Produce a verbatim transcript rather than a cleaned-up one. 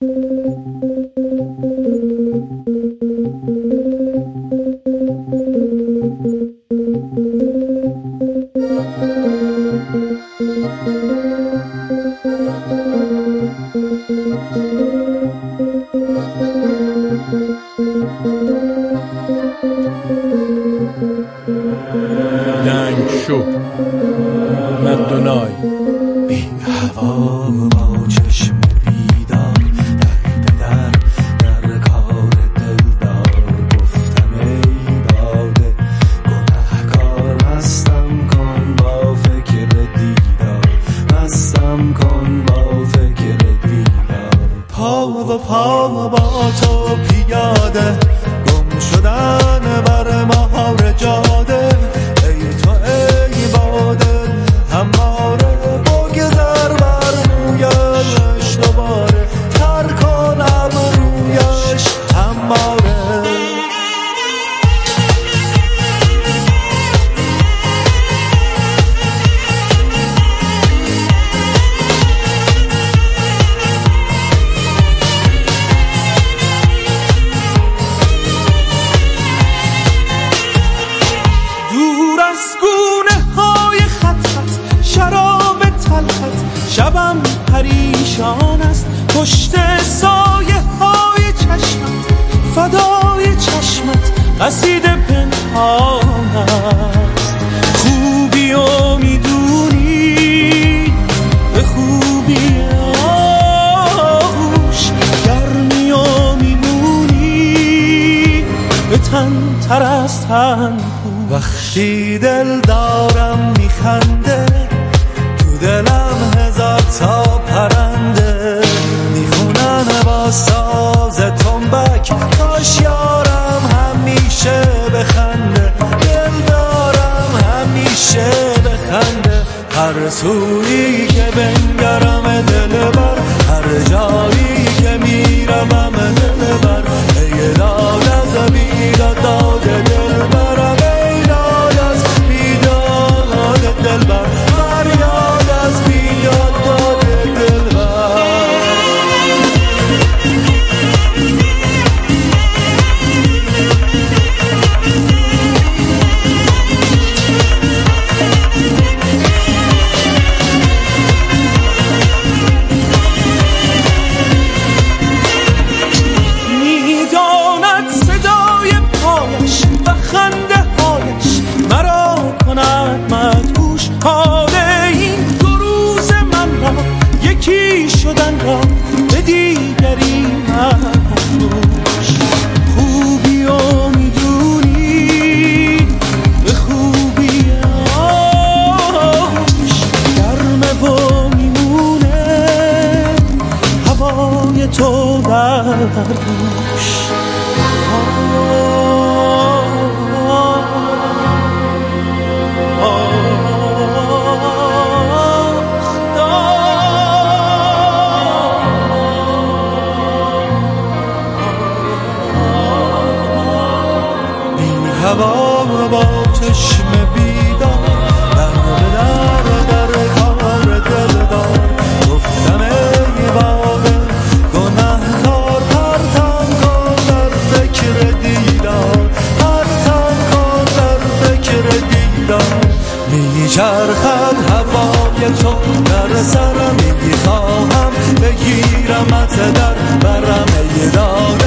لنگ شو مدونای این هوا با چشم بیدار در در در کار دلدار گفتم ای باده گناهکار هستم کن با فکر دیدار هستم کن با فکر دیدار پا و پا با تو پیاده گم شدن بر مهار جاده ای تو ای باده هماره بگذر بر رویش دوباره تر کنم رویش هماره شبم پریشان است پشت سایه های چشمت فدای چشمت قصید پنهان است خوبی و میدونی به خوبی آغوش گرمی و میمونی به تن تر از تن وقتی دل دارم میخنده دلم هزار تا پرنده میخونن با ساز تنبک کاش یارم همیشه بخنده دل دارم همیشه بخنده هر سویی که بنگرم دل بر هر جایی که میرم دل بر ای داد از بیداد داد دل برم ای داد از بیداد دل بر فریاد از بیاد داد دل بر میداند صدای پایش و خنده هایش مرا کند مدهوش حال این دو روز من را یکی شدن را به دیگری مفروش خوبی و میدونی به خوبی آش گرمه و میمونه هوای تو در دوش هوا با چشم بیدار در در در کار دلدار گفتم ای باده گناهکار پرتم کن در فکر دیدار پرتم کن در فکر دیدار میچرخد هوای تو در سرم میخواهم بگیرمت در برم ای دار